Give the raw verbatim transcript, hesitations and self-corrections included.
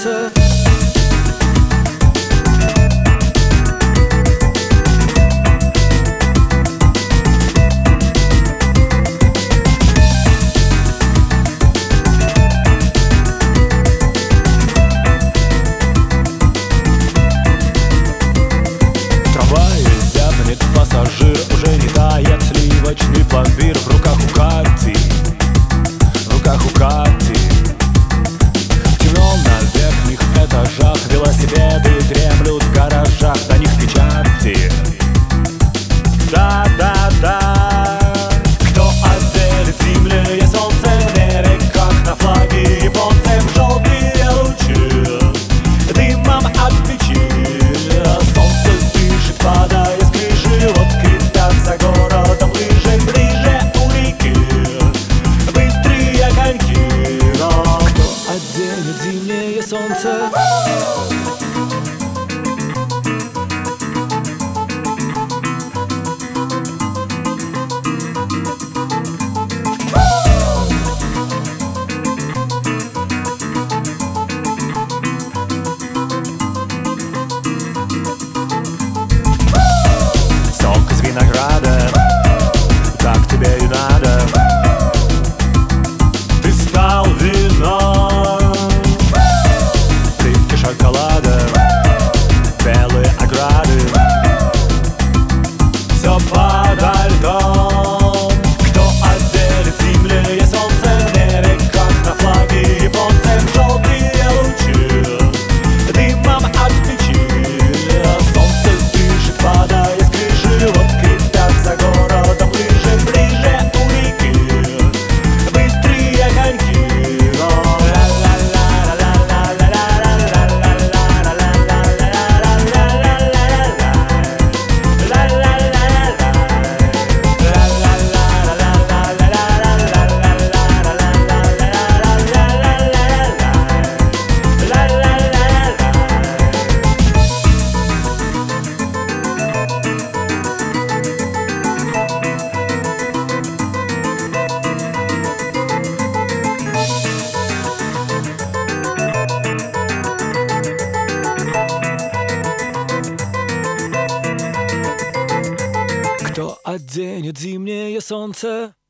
солнце. Пассажир уже не тает сливочный пломбир. В руках у Кати, в руках у Кати. Темно на верхних этажах, велосипеды дремлют в гаражах, на них печати. Да-да-да. Кто отделит зимнее солнце в небе, как на флаге японцев, желтые лучи дымом от печи. Солнце дышит, падая с крыши, лодки так за городом, лыжи ближе у реки, быстрые коньки. Но кто оденет зимнее солнце? винограда, так тебе и надо. Ты стал вином, плитки шоколада, белые ограды, все подо льдом. Кто отделит зимнее солнце в небе, как на флаге японцев, желтые лучи дымом от печи. Солнце дышит, падая с крыши, лодки так за городом, лыжи ближе у реки, быстрые коньки. Кто оденет зимнее солнце?